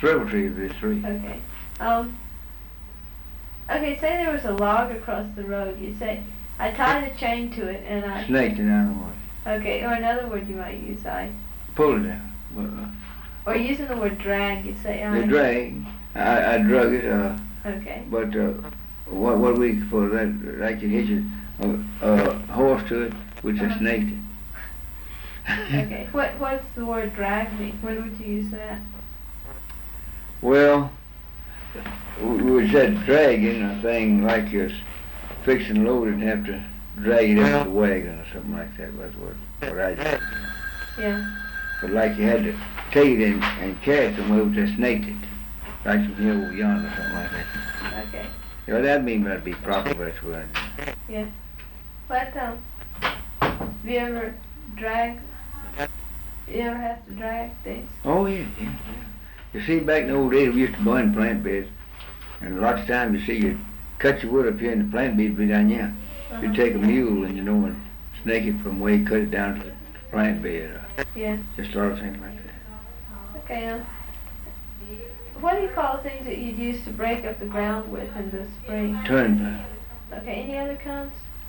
Swivel tree would be 3. Okay. Okay, say there was a log across the road. You'd say, I tied a chain to it and I... Snaked it down the way. Okay, or another word you might use, I... Pulled it down. Or using the word drag, you'd say, I... The drag, I drug it, Okay. but what we for that, I could hitch a horse to it, which I snaked it. Okay. What's the word drag mean? When would you use that? Well, we said dragging a thing like you're fixing load and have to drag it into the wagon or something like that. That's what I did. Yeah. But like you had to take it and carry it somewhere, we just snaked it. Like from here over yonder or something like that. Okay. Yeah, that means that'd be proper, that's what I did. Yeah. But, have you ever drag... You ever have to drag things? Oh, yeah. You see, back in the old days, we used to burn plant beds, and lots of times you see you cut your wood up here and the plant bed be down here. You take a mule and and snake it from where you cut it down to the plant bed. Yeah. Just a lot of things like that. Okay, what do you call things that you'd use to break up the ground with in the spring? Turn plow. Okay, any other kinds?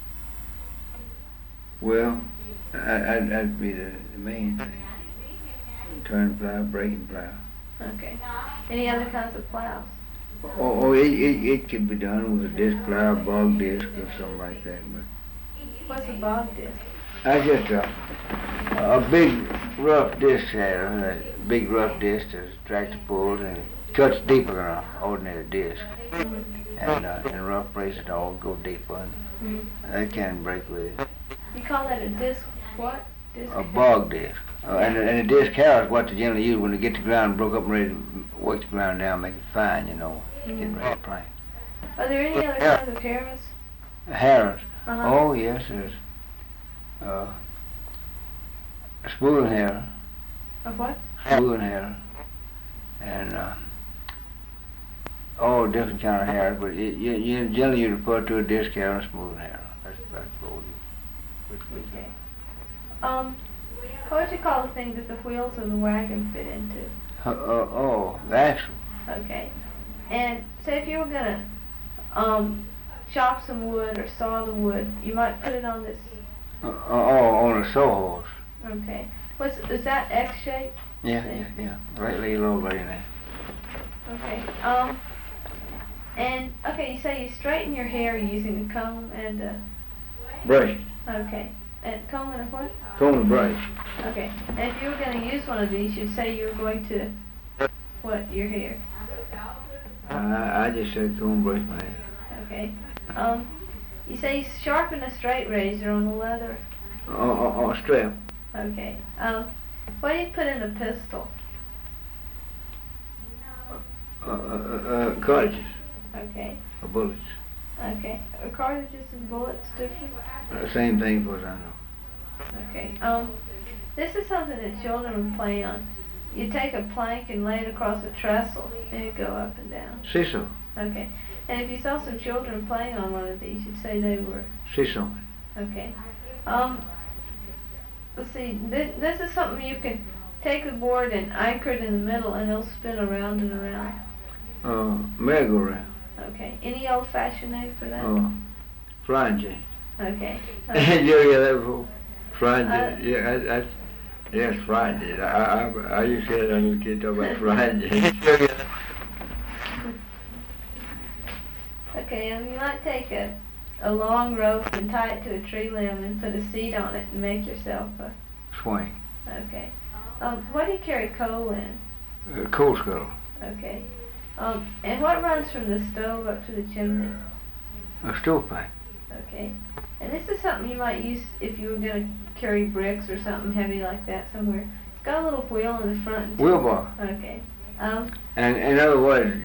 Well, that'd be the main thing. Turn plow, breaking plow. Okay. Any other kinds of plows? It could be done with a disc plow, a bog disc, or something like that. But what's a bog disc? That's just a big rough disc here, a big rough disc that's tractor pulled and cuts deeper than an ordinary disc. And in rough places it all go deeper and they can break with it. You call that a disc what? Disc? A bog disc. And a disc harrow is what they generally use when they get the ground broke up and ready to work the ground down, make it fine, getting ready to plant. Are there any other kinds of harrows? Harrows? Oh, yes, there's a smoothing harrow. A what? Smoothing harrow. And all different kind of harrows, but you generally you refer to a disc harrow and a smoothing harrow. That's what you. Okay. What would you call the thing that the wheels of the wagon fit into? The axle. Okay. And say if you were gonna chop some wood or saw the wood, you might put it on this. On a saw horse. Okay. Is that X shape? Yeah. Right lay low right in there. Okay. And okay, you say you straighten your hair using a comb and a brush. Okay. And comb and a what? Comb and brush. Okay. And if you were going to use one of these, you'd say you were going to what? Your hair? I just said comb and brush my hair. Okay. You say you sharpen a straight razor on the leather. On a strap. Okay. What do you put in a pistol? Cartridges. Okay. Or bullets. Okay. Are cartridges and bullets different? Same thing, as far as I know. Okay. This is something that children would play on. You take a plank and lay it across a trestle, and it'd go up and down. Seesaw. Okay. And if you saw some children playing on one of these, you'd say they were... Seesaw. Okay. Let's see. This is something you can take a board and anchor it in the middle, and it'll spin around and around. Merry-go-round. Okay. Any old-fashioned name for that? Flying J. Okay. Did you hear that before? Flying J. Yes, Flying J. I used to hear that little kid talk about Flying J. Okay, you might take a long rope and tie it to a tree limb and put a seat on it and make yourself a... Swing. Okay. What do you carry coal in? Coal scuttle. Okay. And what runs from the stove up to the chimney? A stovepipe. Okay. And this is something you might use if you were going to carry bricks or something heavy like that somewhere. It's got a little wheel in the front. Wheelbar. Okay. And in other words,